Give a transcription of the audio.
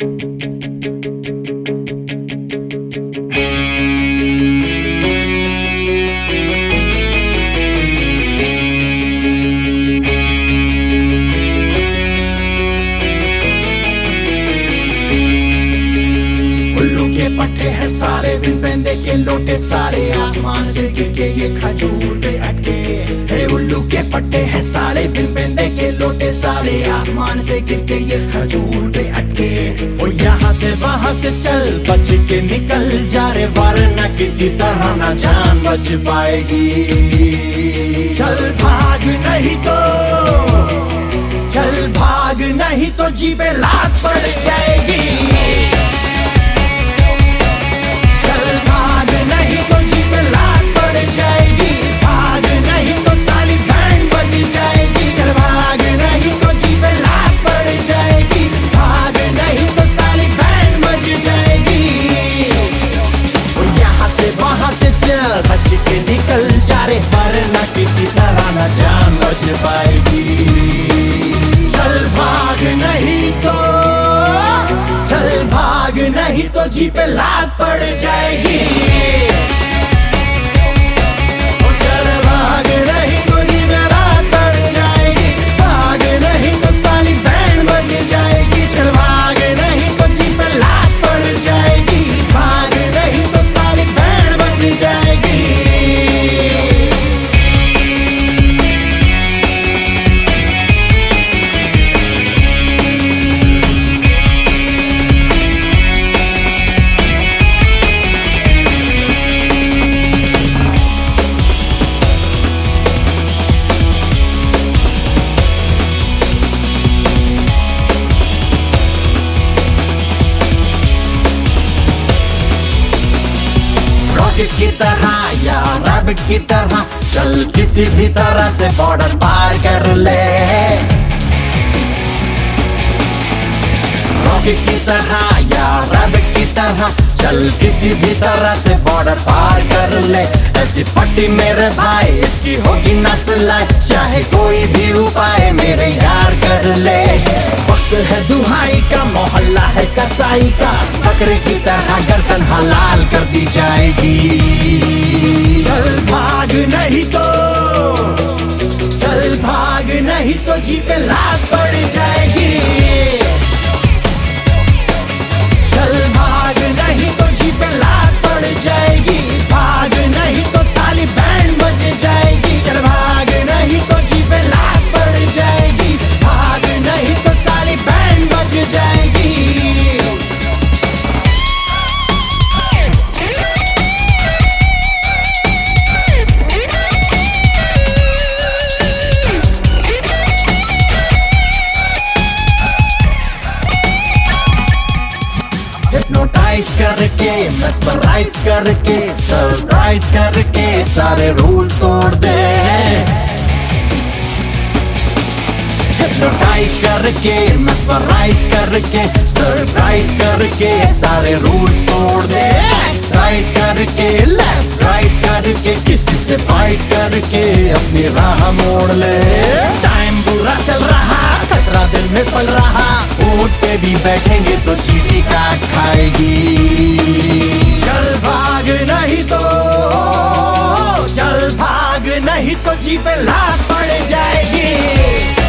उल्लू के पट्टे हैं सारे, बिन पेंदे के लोटे सारे, आसमान से गिर के ये खजूर पे अटके। हे उल्लू के पट्टे हैं सारे, बिन पेंदे के लोटे सारे, आसमान से गिर के ये खजूर पे अटके। ओ यहाँ से वहाँ से चल बच के निकल जा रे, वरना किसी तरह ना जान बच पाएगी। चल भाग नहीं तो, चल भाग नहीं तो जी पे लात पड़ जाएगी। बच के निकल जा रे, वरना किसी तरह न जान बच पाएगी। चल भाग नहीं तो, चल भाग नहीं तो जी पे लात पड़ जाएगी। चल भाग नहीं तो जी पे लात पड़ जाएगी, भाग नहीं तो साली बैंड बज जाएगी। चल भाग नहीं तो जी पे लात पड़ जाएगी, भाग नहीं तो साली बैंड बज जाएगी। रॉकेट की तरह या रैबिट की तरह चल, किसी भी तरह से बॉर्डर पार कर ले। रॉकेट की तरह या रैबिट की तरह चल, किसी भी तरह से बॉर्डर पार कर ले। ऐसी फटी मेरे भाई इसकी होगी नस्ल, चाहे कोई भी उपाय मेरे यार कर ले। वक्त है दुहाई का, मोहल्ला है कसाई का, बकरे की तरह गर्दन हलाल कर दी जाएगी। चल भाग नहीं तो, चल भाग नहीं तो जी पे लात पड़ जाएगी। चल भाग नहीं तो जी पे लात पड़ जाएगी, भाग नहीं तो साली बैंड बज जाएगी। चल भाग नहीं तो जी पे लात पड़ जाएगी, भाग नहीं तो साली बैंड बज जाएगी। हिप्नोटाइज करके, मेस्मराइज करके, सरप्राइज करके सारे रूल्स तोड़ दे। हिप्नोटाइज करके, मेस्मराइज करके, सरप्राइज करके सारे रूल्स तोड़ दे। एक्साइट करके, लेफ्ट राइट करके, किसी से फाइट करके अपनी राह मोड़ ले। टाइम बुरा चल रहा, खतरा दिल में पल रहा, ऊंट पे भी बैठेंगे तो चींटी काट खाएगी। चल भाग नहीं तो, चल भाग नहीं तो जी पे लात पड़ जाएगी।